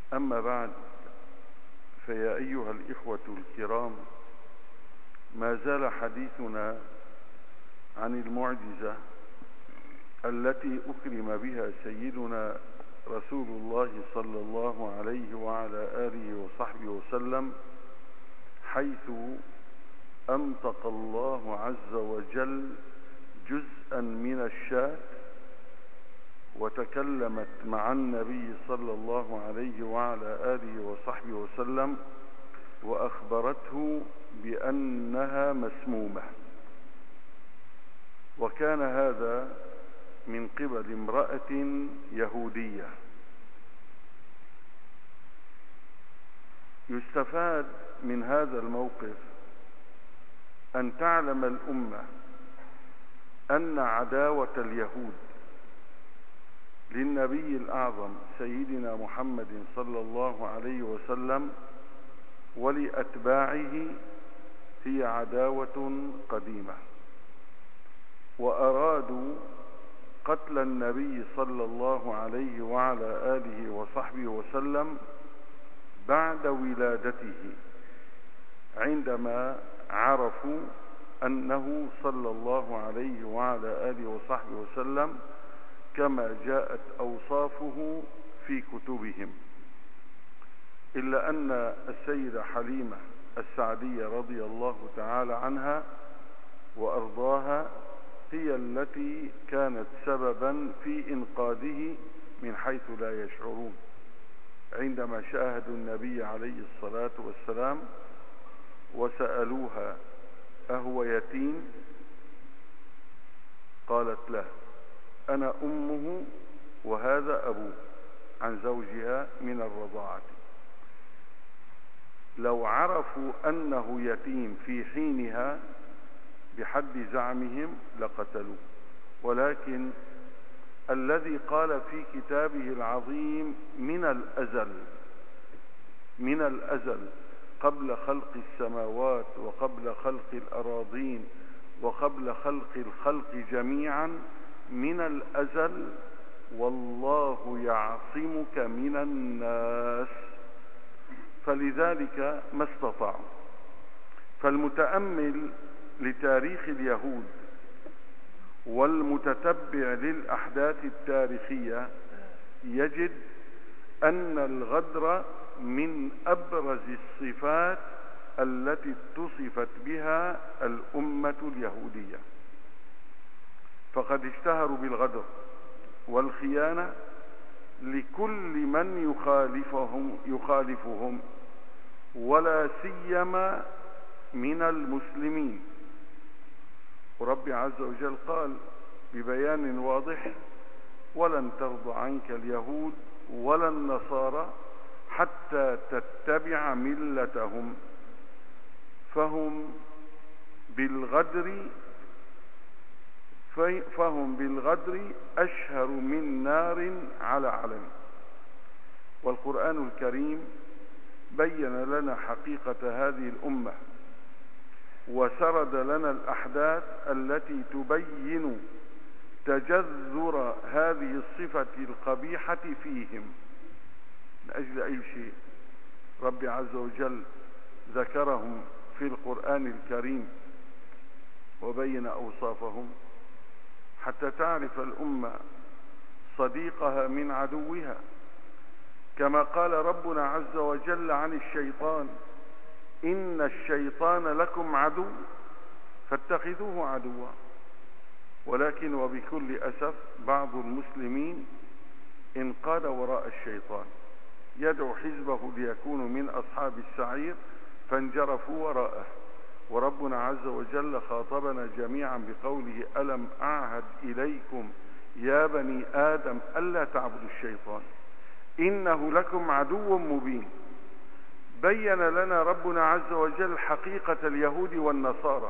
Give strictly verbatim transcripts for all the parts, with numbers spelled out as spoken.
أما بعد، فيا أيها الإخوة الكرام، ما زال حديثنا عن المعجزة التي أكرم بها سيدنا رسول الله صلى الله عليه وعلى آله وصحبه وسلم، حيث أنطق الله عز وجل جزءا من الشاة وتكلمت مع النبي صلى الله عليه وعلى آله وصحبه وسلم وأخبرته بأنها مسمومة. وكان هذا من قبل امرأة يهودية. يستفاد من هذا الموقف أن تعلم الأمة أن عداوة اليهود للنبي الأعظم سيدنا محمد صلى الله عليه وسلم ولأتباعه هي عداوة قديمة، وأرادوا قتل النبي صلى الله عليه وعلى آله وصحبه وسلم بعد ولادته، عندما عرفوا أنه صلى الله عليه وعلى آله وصحبه وسلم كما جاءت أوصافه في كتبهم. إلا أن السيدة حليمة السعدية رضي الله تعالى عنها وأرضاها هي التي كانت سببا في إنقاذه من حيث لا يشعرون، عندما شاهدوا النبي عليه الصلاة والسلام وسألوها أهو يتيم؟ قالت له أنا أمه وهذا أبوه، عن زوجها من الرضاعة. لو عرفوا أنه يتيم في حينها بحد زعمهم لقتلوه، ولكن الذي قال في كتابه العظيم من الأزل من الأزل قبل خلق السماوات وقبل خلق الأراضين وقبل خلق الخلق جميعا، من الأزل والله يعصمك من الناس، فلذلك ما استطاعوا. فالمتأمل لتاريخ اليهود والمتتبع للأحداث التاريخية يجد أن الغدر من أبرز الصفات التي اتصفت بها الأمة اليهودية، فقد اشتهروا بالغدر والخيانة لكل من يخالفهم يخالفهم ولا سيما من المسلمين. ورب عز وجل قال ببيان واضح: ولن ترضى عنك اليهود ولا النصارى حتى تتبع ملتهم. فهم بالغدر فهم بالغدر أشهر من نار على علم. والقرآن الكريم بين لنا حقيقة هذه الأمة وسرد لنا الأحداث التي تبين تجذر هذه الصفة القبيحة فيهم. من أجل أي شيء رب عز وجل ذكرهم في القرآن الكريم وبين أوصافهم حتى تعرف الأمة صديقها من عدوها، كما قال ربنا عز وجل عن الشيطان: إن الشيطان لكم عدو فاتخذوه عدوا. ولكن وبكل أسف بعض المسلمين انقاد وراء الشيطان، يدعو حزبه ليكونوا من أصحاب السعير فانجرفوا وراءه. وربنا عز وجل خاطبنا جميعا بقوله: ألم أعهد إليكم يا بني آدم ألا تعبدوا الشيطان إنه لكم عدو مبين. بين لنا ربنا عز وجل حقيقة اليهود والنصارى: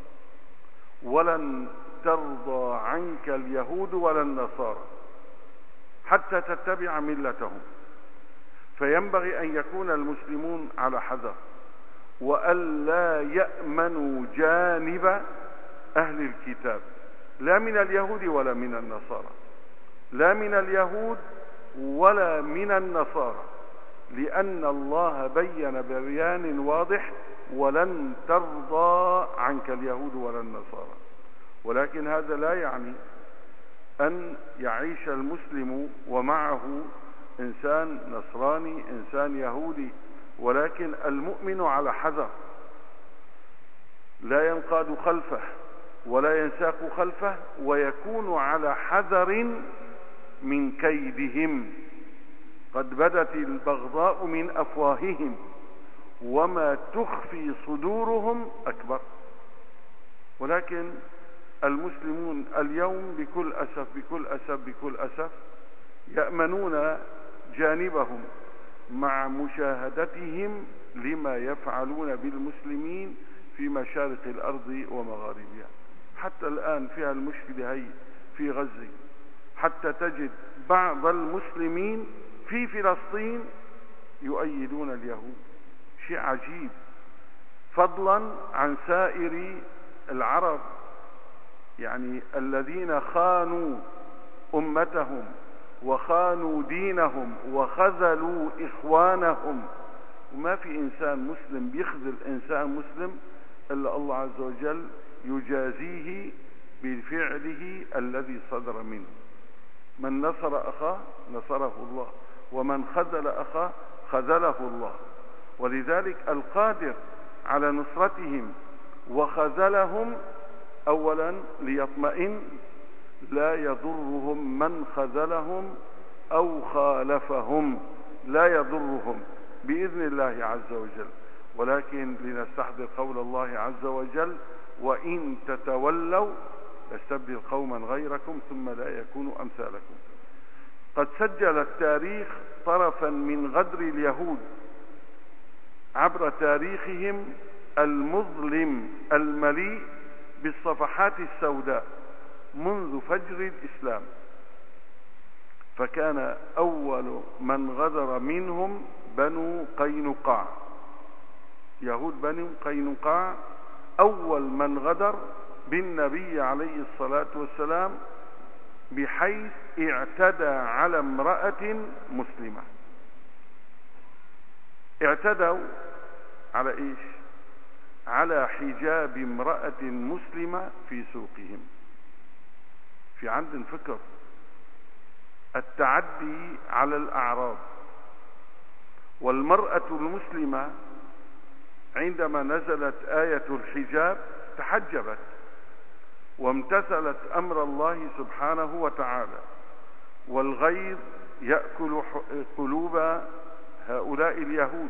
ولن ترضى عنك اليهود ولا النصارى حتى تتبع ملتهم. فينبغي أن يكون المسلمون على حذر، وألا يأمنوا جانب أهل الكتاب، لا من اليهود ولا من النصارى، لا من اليهود ولا من النصارى، لأن الله بين ببيان واضح: ولن ترضى عنك اليهود ولا النصارى. ولكن هذا لا يعني أن يعيش المسلم ومعه إنسان نصراني، إنسان يهودي، ولكن المؤمن على حذر، لا ينقاد خلفه ولا ينساق خلفه، ويكون على حذر من كيدهم. قد بدت البغضاء من أفواههم وما تخفي صدورهم أكبر. ولكن المسلمون اليوم بكل أسف بكل أسف بكل أسف يأمنون جانبهم مع مشاهدتهم لما يفعلون بالمسلمين في مشارق الأرض ومغاربها. حتى الآن فيها المشكلة هي في غزة، حتى تجد بعض المسلمين في فلسطين يؤيدون اليهود، شيء عجيب، فضلا عن سائر العرب يعني الذين خانوا أمتهم وخانوا دينهم وخذلوا إخوانهم. وما في إنسان مسلم بيخذل إنسان مسلم إلا الله عز وجل يجازيه بفعله الذي صدر منه. من نصر أخاه نصره الله، ومن خذل أخاه خذله الله. ولذلك القادر على نصرتهم وخذلهم أولا ليطمئن لا يضرهم من خذلهم أو خالفهم، لا يضرهم بإذن الله عز وجل. ولكن لنستحضر قول الله عز وجل: وإن تتولوا يستبدل قوما غيركم ثم لا يكونوا أمثالكم. قد سجل التاريخ طرفا من غدر اليهود عبر تاريخهم المظلم المليء بالصفحات السوداء منذ فجر الإسلام. فكان أول من غدر منهم بنو قينقاع، يهود بنو قينقاع أول من غدر بالنبي عليه الصلاة والسلام، بحيث اعتدى على امرأة مسلمة. اعتدوا على ايش؟ على حجاب امرأة مسلمة في سوقهم. في عندنا فكر التعدي على الأعراض. والمرأة المسلمة عندما نزلت آية الحجاب تحجبت وامتثلت أمر الله سبحانه وتعالى. والغيظ يأكل قلوب هؤلاء اليهود.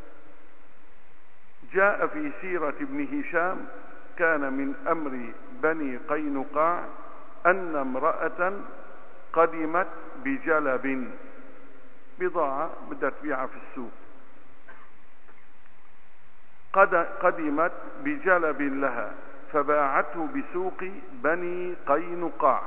جاء في سيرة ابن هشام: كان من أمر بني قينقاع أن امرأة قدمت بجلب، بضاعة بدها تبيعها في السوق، قدمت بجلب لها فباعته بسوق بني قينقاع.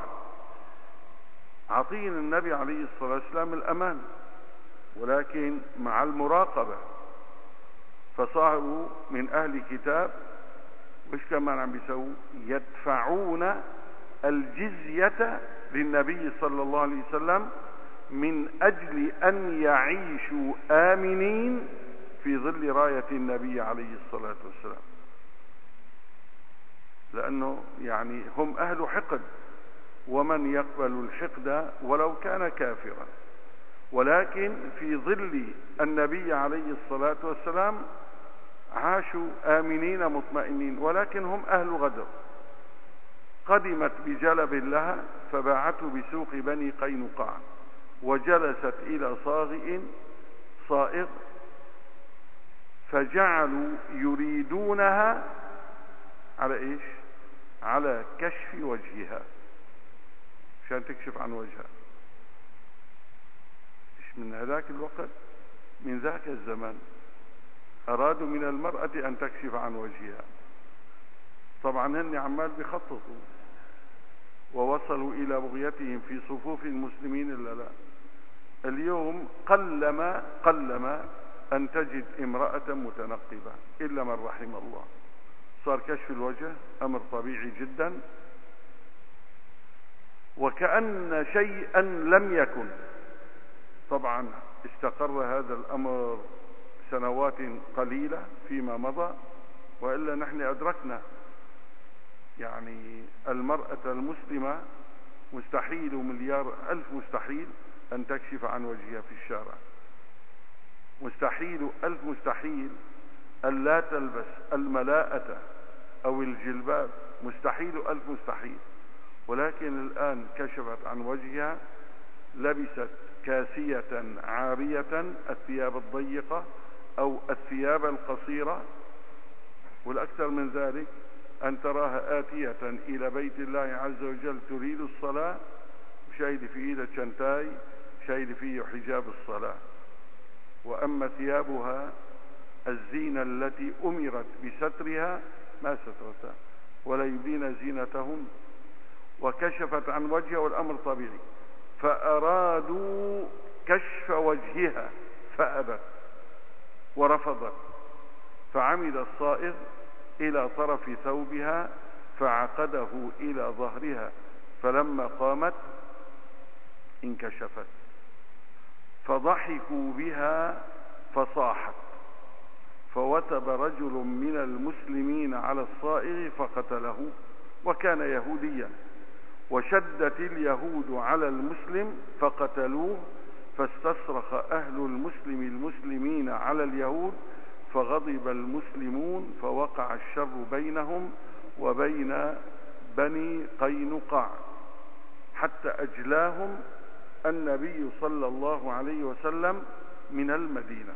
عطين النبي عليه الصلاة والسلام الأمان، ولكن مع المراقبة. فصاروا من أهل كتاب وإيش كمان عم بيسووا؟ يدفعون الجزية للنبي صلى الله عليه وسلم من أجل أن يعيشوا آمنين في ظل راية النبي عليه الصلاة والسلام. لأنه يعني هم أهل حقد، ومن يقبل الحقد ولو كان كافرا. ولكن في ظل النبي عليه الصلاة والسلام عاشوا آمنين مطمئنين، ولكن هم أهل غدر. قدمت بجلب لها فباعته بسوق بني قينقاع، وجلست إلى صاغئ صائغ، فجعلوا يريدونها على إيش؟ على كشف وجهها، عشان تكشف عن وجهها. إيش من هذاك الوقت، من ذاك الزمان أرادوا من المرأة أن تكشف عن وجهها. طبعا هن عمال بيخططوا ووصلوا إلى بغيتهم في صفوف المسلمين. إلا لا، اليوم قلما قلما أن تجد امرأة متنقبة إلا من رحم الله. صار كشف الوجه أمر طبيعي جدا، وكأن شيئا لم يكن. طبعا استقر هذا الأمر سنوات قليلة فيما مضى، وإلا نحن أدركنا يعني المرأة المسلمة مستحيل ومليار ألف مستحيل أن تكشف عن وجهها في الشارع، مستحيل ألف مستحيل أن لا تلبس الملاءة أو الجلباب، مستحيل ألف مستحيل. ولكن الآن كشفت عن وجهها، لبست كاسية عارية، الثياب الضيقة أو الثياب القصيرة. والأكثر من ذلك أن تراها آتية إلى بيت الله عز وجل تريد الصلاة، شايل في إيدها شنتاي، شايل فيه حجاب الصلاة. وأما ثيابها الزينة التي أمرت بسترها ما سترتها ولا يبدين زينتهن، وكشفت عن وجهها والأمر طبيعي. فأرادوا كشف وجهها فأبت ورفضت، فعمد الصائغ إلى طرف ثوبها فعقده إلى ظهرها، فلما قامت انكشفت، فضحكوا بها فصاحت، فوثب رجل من المسلمين على الصائغ فقتله، وكان يهوديا، وشدت اليهود على المسلم فقتلوه، فاستصرخ أهل المسلم المسلمين على اليهود، فغضب المسلمون، فوقع الشر بينهم وبين بني قينقاع، حتى أجلاهم النبي صلى الله عليه وسلم من المدينة.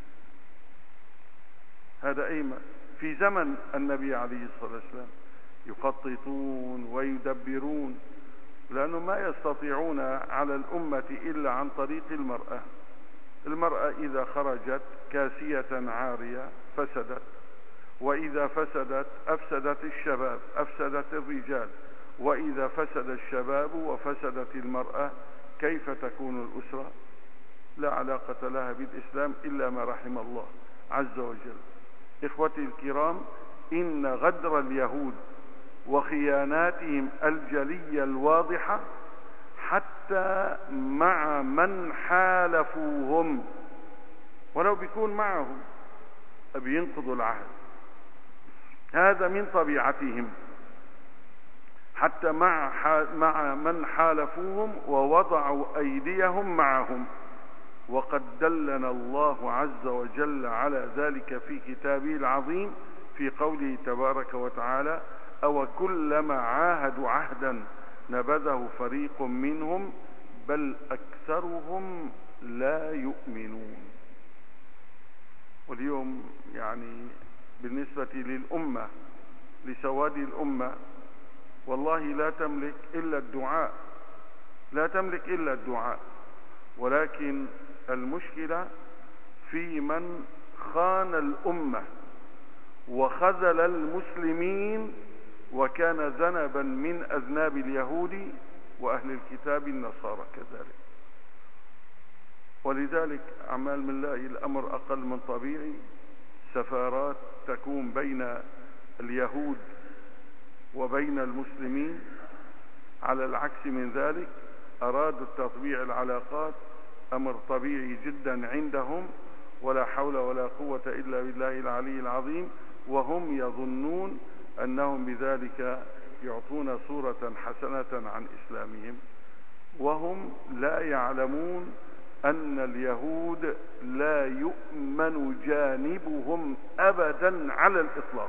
هذا أيما في زمن النبي عليه الصلاة والسلام، يخططون ويدبرون، لأنه ما يستطيعون على الأمة إلا عن طريق المرأة. المرأة إذا خرجت كاسية عارية فسدت، وإذا فسدت أفسدت الشباب، أفسدت الرجال، وإذا فسد الشباب وفسدت المرأة كيف تكون الأسرة؟ لا علاقة لها بالإسلام إلا ما رحم الله عز وجل. إخوتي الكرام، إن غدر اليهود وخياناتهم الجلية الواضحة حتى مع من حالفوهم، ولو بيكون معهم بينقضوا العهد، هذا من طبيعتهم، حتى مع مع من حالفوهم ووضعوا أيديهم معهم. وقد دلنا الله عز وجل على ذلك في كتابه العظيم في قوله تبارك وتعالى: أو كلما عاهدوا عهدا نبذه فريق منهم بل أكثرهم لا يؤمنون. واليوم يعني بالنسبة للأمة، لسواد الأمة، والله لا تملك إلا الدعاء، لا تملك إلا الدعاء. ولكن المشكلة في من خان الأمة وخذل المسلمين، وكان ذنبا من أذناب اليهود وأهل الكتاب النصارى كذلك. ولذلك أعمال من الله الأمر أقل من طبيعي، سفارات تكون بين اليهود وبين المسلمين. على العكس من ذلك أرادوا تطبيع العلاقات، أمر طبيعي جدا عندهم، ولا حول ولا قوة إلا بالله العلي العظيم، وهم يظنون أنهم بذلك يعطون صورة حسنة عن إسلامهم، وهم لا يعلمون أن اليهود لا يؤمن جانبهم أبدا على الإطلاق.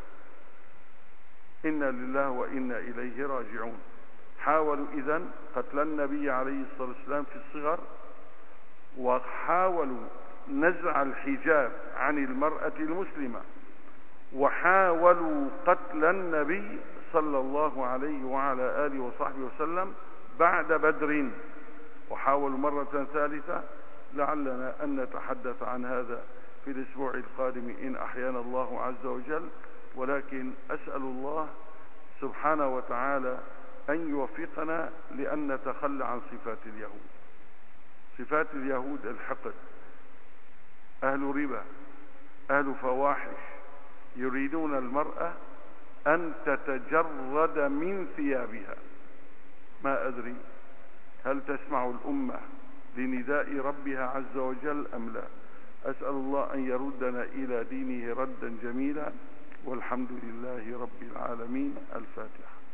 إنا لله وإنا إليه راجعون. حاولوا إذن قتل النبي عليه الصلاة والسلام في الصغر، وحاولوا نزع الحجاب عن المرأة المسلمة، وحاولوا قتل النبي صلى الله عليه وعلى آله وصحبه وسلم بعد بدر، وحاولوا مرة ثالثة. لعلنا أن نتحدث عن هذا في الأسبوع القادم إن أحيانا الله عز وجل. ولكن أسأل الله سبحانه وتعالى أن يوفقنا لأن نتخلى عن صفات اليهود. صفات اليهود الحقد، أهل ربا، أهل فواحش، يريدون المرأة أن تتجرد من ثيابها. ما أدري هل تسمع الأمة لنداء ربها عز وجل أم لا؟ أسأل الله أن يردنا إلى دينه ردا جميلا، والحمد لله رب العالمين. الفاتحة.